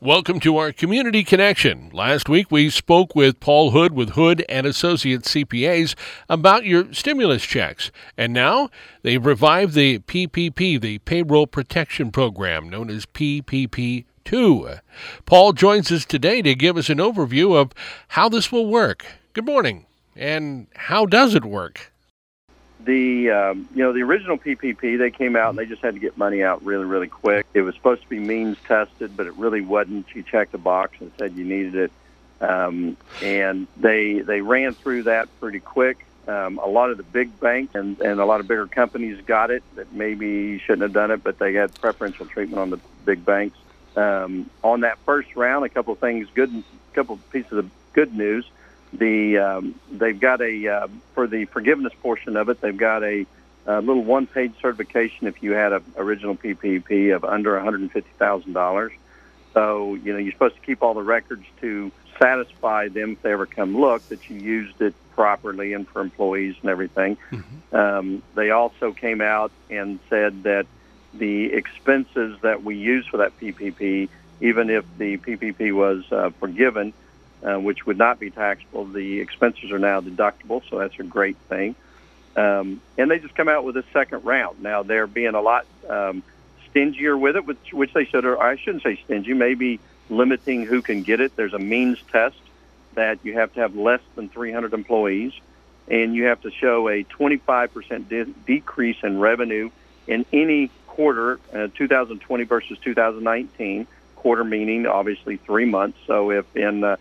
Welcome to our Community Connection. Last week we spoke with Paul Hood with Hood and Associates CPAs about your stimulus checks. And now they've revived the PPP, the Payroll Protection Program, known as PPP2. Paul joins us today to give us an overview of how this will work. Good morning. And how does it work? The original PPP, they came out and they just had to get money out really, really quick. It was supposed to be means tested, but it really wasn't. You checked a box and said you needed it, and they ran through that pretty quick. A lot of the big banks and a lot of bigger companies got it that maybe shouldn't have done it, but they had preferential treatment on the big banks. On that first round, a couple of pieces of good news. They've got for the forgiveness portion of it, they've got a little one-page certification if you had an original PPP of under $150,000. So, you're supposed to keep all the records to satisfy them if they ever come look that you used it properly and for employees and everything. Mm-hmm. They also came out and said that the expenses that we use for that PPP, even if the PPP was forgiven, which would not be taxable, the expenses are now deductible, so that's a great thing. And they just come out with a second round. Now, they're being a lot stingier with it, which they should, or I shouldn't say stingy, maybe limiting who can get it. There's a means test that you have to have less than 300 employees, and you have to show a 25% decrease in revenue in any quarter, 2020 versus 2019, quarter meaning obviously 3 months. So if in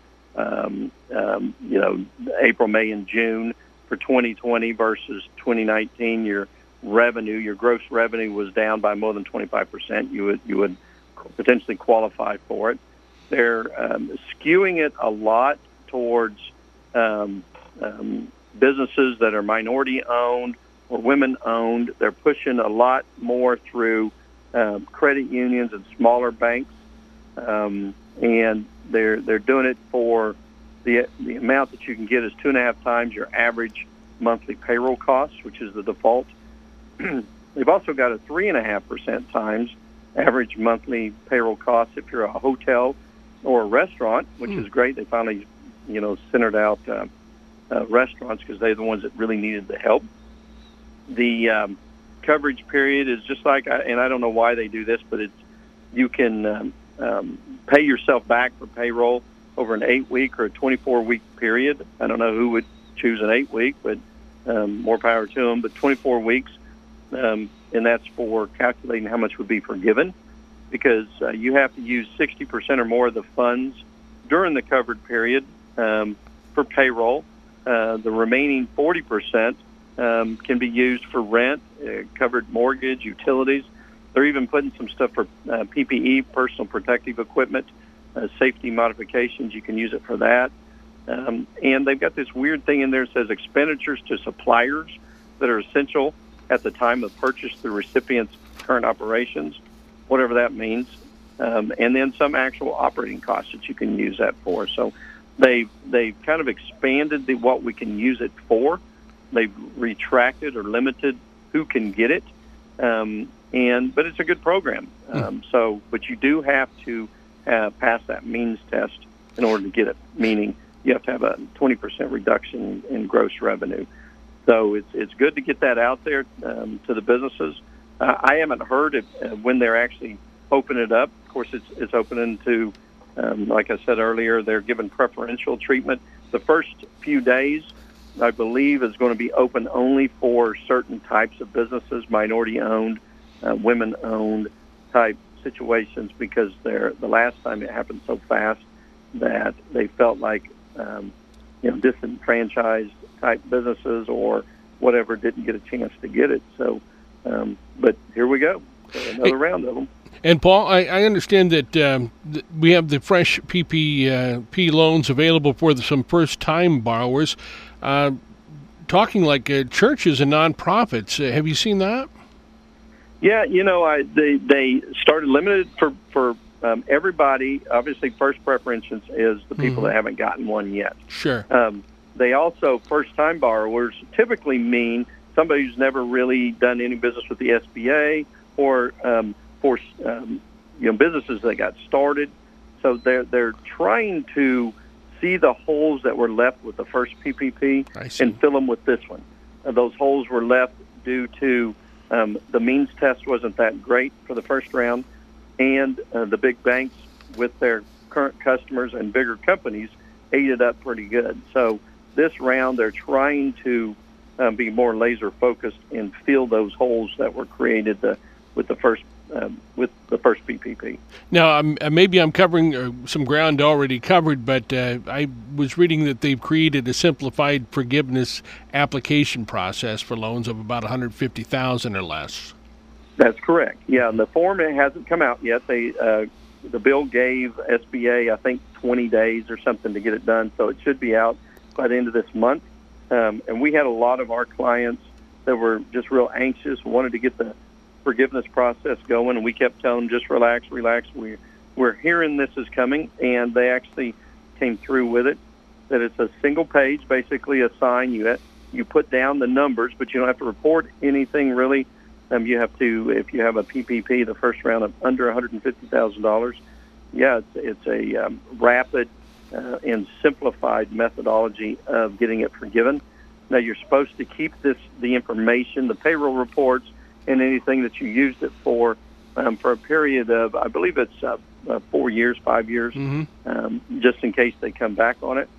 April, May, and June for 2020 versus 2019, your gross revenue was down by more than 25%. You would potentially qualify for it. They're skewing it a lot towards businesses that are minority owned or women owned. They're pushing a lot more through credit unions and smaller banks. And they're doing it for the amount that you can get is 2.5 times your average monthly payroll costs, which is the default. They've also got a 3.5% times average monthly payroll costs if you're a hotel or a restaurant, which is great. They finally, centered out restaurants because they're the ones that really needed the help. The coverage period is just like, and I don't know why they do this, but you can pay yourself back for payroll over an 8-week or a 24-week period. I don't know who would choose an 8-week, but more power to them. But 24 weeks, and that's for calculating how much would be forgiven, because you have to use 60% or more of the funds during the covered period for payroll. The remaining 40% can be used for rent, covered mortgage, utilities. They're even putting some stuff for PPE, personal protective equipment, safety modifications. You can use it for that. And they've got this weird thing in there that says expenditures to suppliers that are essential at the time of purchase the recipient's current operations, whatever that means. And then some actual operating costs that you can use that for. So they've kind of expanded what we can use it for. They've retracted or limited who can get it. But it's a good program. But you do have to pass that means test in order to get it, meaning you have to have a 20% reduction in gross revenue. So it's good to get that out there to the businesses. I haven't heard when they're actually opening it up. Of course, it's opening to, like I said earlier, they're given preferential treatment. The first few days, I believe, is going to be open only for certain types of businesses, minority-owned, women-owned type situations, because the last time it happened so fast that they felt like disenfranchised type businesses or whatever didn't get a chance to get it. So, but here we go, another round of them. And Paul, I understand that we have the fresh PPP loans available for some first-time borrowers. Talking like churches and nonprofits, have you seen that? Yeah, they started limited for everybody. Obviously, first preference is the people that haven't gotten one yet. Sure. They also, first-time borrowers typically mean somebody who's never really done any business with the SBA or for businesses that got started. So they're trying to see the holes that were left with the first PPP and fill them with this one. Those holes were left due to the means test wasn't that great for the first round, and the big banks with their current customers and bigger companies ate it up pretty good. So this round they're trying to be more laser focused and fill those holes that were created with the first PPP. Now, maybe I'm covering some ground already covered, but I was reading that they've created a simplified forgiveness application process for loans of about $150,000 or less. That's correct. Yeah, the form hasn't come out yet. The bill gave SBA, I think, 20 days or something to get it done, so it should be out by the end of this month. And we had a lot of our clients that were just real anxious, wanted to get the forgiveness process going, and we kept telling them, just relax. We're hearing this is coming, and they actually came through with it. That it's a single page, basically a sign. You put down the numbers, but you don't have to report anything really. You have to, if you have a PPP, the first round of under $150,000. Yeah, it's a rapid and simplified methodology of getting it forgiven. Now you're supposed to keep the information, the payroll reports, and anything that you used it for a period of, I believe it's 4 years, 5 years, just in case they come back on it.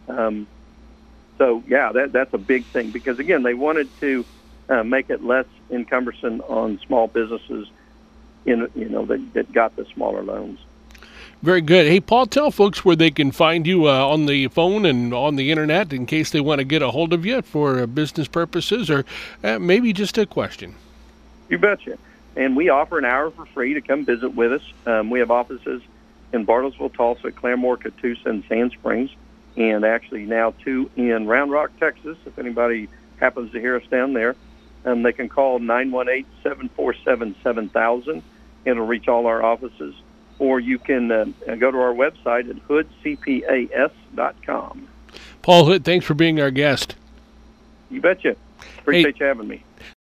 So yeah, that's a big thing, because again, they wanted to make it less encumbersome on small businesses, that got the smaller loans. Very good. Hey, Paul, tell folks where they can find you on the phone and on the internet in case they want to get a hold of you for business purposes or maybe just a question. You betcha. And we offer an hour for free to come visit with us. We have offices in Bartlesville, Tulsa, Claremore, Catoosa, and Sand Springs, and actually now 2 in Round Rock, Texas. If anybody happens to hear us down there, they can call 918-747-7000. It'll reach all our offices. Or you can go to our website at hoodcpas.com. Paul Hood, thanks for being our guest. You betcha. Appreciate you having me.